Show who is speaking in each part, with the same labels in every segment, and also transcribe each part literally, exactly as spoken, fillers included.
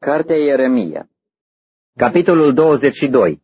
Speaker 1: Cartea Ieremia, capitolul douăzeci și doi.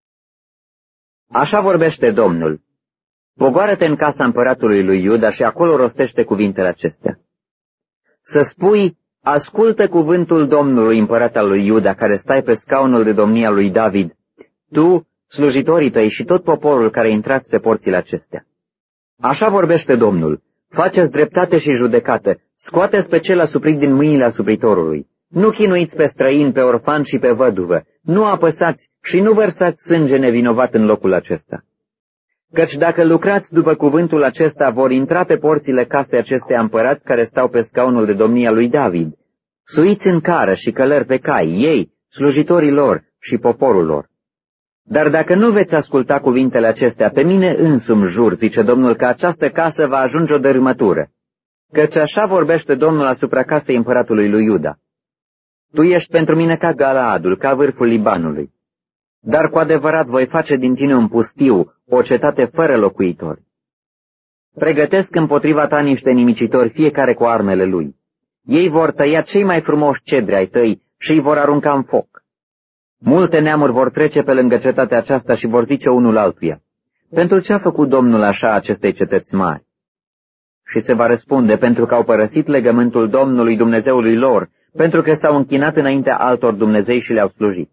Speaker 1: Așa vorbește Domnul: pogoară-te în casa împăratului lui Iuda și acolo rostește cuvintele acestea. Să spui: ascultă cuvântul Domnului, împărat al lui Iuda, care stai pe scaunul de domnia lui David, tu, slujitorii tăi și tot poporul care intrați pe porțile acestea. Așa vorbește Domnul: faceți dreptate și judecată, scoateți pe cel asuprit din mâinile asupritorului. Nu chinuiți pe străin, pe orfan și pe văduvă, nu apăsați și nu vărsați sânge nevinovat în locul acesta. Căci dacă lucrați după cuvântul acesta, vor intra pe porțile casei acesteia împărați care stau pe scaunul de domnia lui David, suiți în cară și călări pe cai, ei, slujitorii lor și poporul lor. Dar dacă nu veți asculta cuvintele acestea, pe mine însumi jur, zice Domnul, că această casă va ajunge o dărâmătură. Căci așa vorbește Domnul asupra casei împăratului lui Iuda: tu ești pentru mine ca Galaadul, ca vârful Libanului. Dar cu adevărat voi face din tine un pustiu, o cetate fără locuitori. Pregătesc împotriva ta niște nimicitori, fiecare cu armele lui. Ei vor tăia cei mai frumoși cedri ai tăi și îi vor arunca în foc. Multe neamuri vor trece pe lângă cetatea aceasta și vor zice unul altuia: pentru ce a făcut Domnul așa acestei cetăți mari? Și se va răspunde: pentru că au părăsit legământul Domnului Dumnezeului lor, pentru că s-au închinat înaintea altor dumnezei și le-au slujit.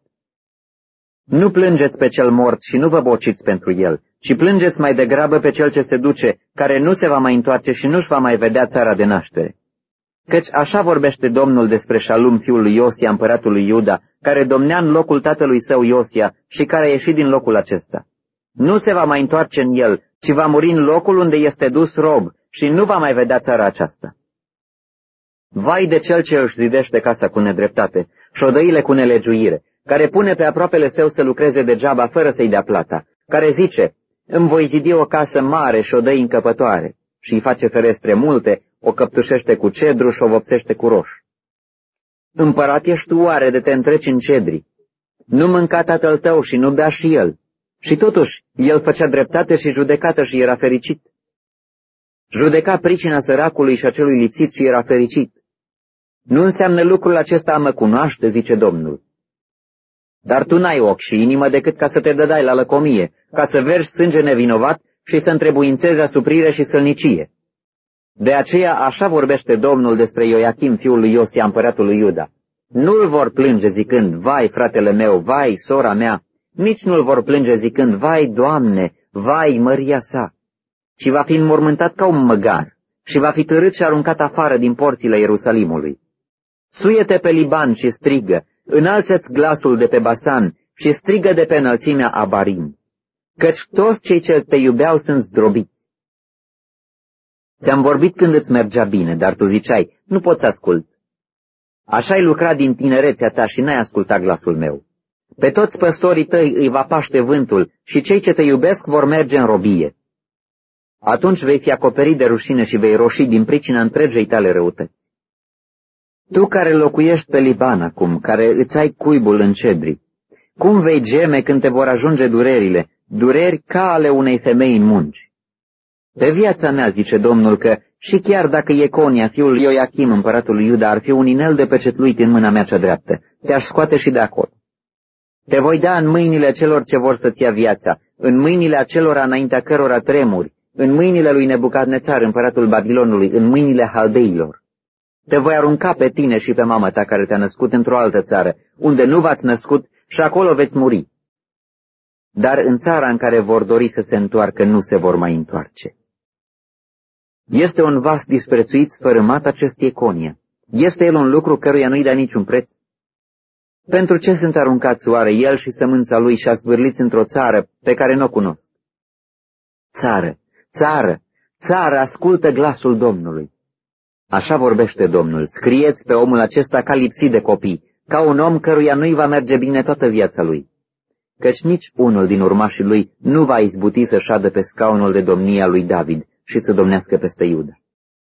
Speaker 1: Nu plângeți pe cel mort și nu vă bociți pentru el, ci plângeți mai degrabă pe cel ce se duce, care nu se va mai întoarce și nu-și va mai vedea țara de naștere. Căci așa vorbește Domnul despre Șalum, fiul lui Iosia, împăratul lui Iuda, care domnea în locul tatălui său Iosia și care a ieșit din locul acesta. Nu se va mai întoarce în el, ci va muri în locul unde este dus rob și nu va mai vedea țara aceasta. Vai de cel ce își zidește casa cu nedreptate, șodăile cu nelegiuire, care pune pe aproapele său să lucreze degeaba fără să-i dea plata, care zice: îmi voi zidi o casă mare, șodăi încăpătoare, și îi face ferestre multe, o căptușește cu cedru și o vopsește cu roș. Împărat ești tu oare de te întreci în cedri? Nu mânca tatăl tău și nu bea și el, și totuși el făcea dreptate și judecată și era fericit. Judeca pricina săracului și a celui lipsit și era fericit. Nu înseamnă lucrul acesta a mă cunoaște, zice Domnul. Dar tu n-ai ochi și inimă decât ca să te dădai la lăcomie, ca să vergi sânge nevinovat și să întrebuințezi asuprire și sălnicie. De aceea așa vorbește Domnul despre Ioachim, fiul lui Iosia, împăratul lui Iuda: nu-l vor plânge zicând: vai, fratele meu, vai, sora mea, nici nu-l vor plânge zicând: vai, Doamne, vai, măria sa, ci va fi înmormântat ca un măgar și va fi târât și aruncat afară din porțile Ierusalimului. Suie-te pe Liban și strigă, înalță-ți glasul de pe Basan și strigă de pe înălțimea Abarim, căci toți cei ce te iubeau sunt zdrobiți. Ți-am vorbit când îți mergea bine, dar tu ziceai: nu pot să ascult. Așa-ai lucrat din tinerețea ta și n-ai ascultat glasul meu. Pe toți păstorii tăi îi va paște vântul și cei ce te iubesc vor merge în robie. Atunci vei fi acoperit de rușine și vei roși din pricina întregei tale răutăți. Tu care locuiești pe Liban acum, care îți ai cuibul în cedri, cum vei geme când te vor ajunge durerile, dureri ca ale unei femei în munci? Pe viața mea, zice Domnul, că și chiar dacă Ieconia, fiul Ioachim, împăratul lui Iuda, ar fi un inel de pecetluit în mâna mea cea dreaptă, te-aș scoate și de acolo. Te voi da în mâinile celor ce vor să-ți ia viața, în mâinile acelora înaintea cărora tremuri, în mâinile lui Nebucadnețar, împăratul Babilonului, în mâinile haldeilor. Te voi arunca pe tine și pe mama ta care te-a născut într-o altă țară, unde nu v-ați născut, și acolo veți muri. Dar în țara în care vor dori să se întoarcă, nu se vor mai întoarce. Este un vas disprețuit, sfărâmat acest Ieconia. Este el un lucru căruia nu-i da niciun preț? Pentru ce sunt aruncați oare el și sămânța lui și asvârliți într-o țară pe care nu o cunosc? Țară, țară, țară, ascultă glasul Domnului. Așa vorbește Domnul: scrieți pe omul acesta ca lipsit de copii, ca un om căruia nu-i va merge bine toată viața lui. Căci nici unul din urmașii lui nu va izbuti să șadă pe scaunul de domnia lui David și să domnească peste Iuda.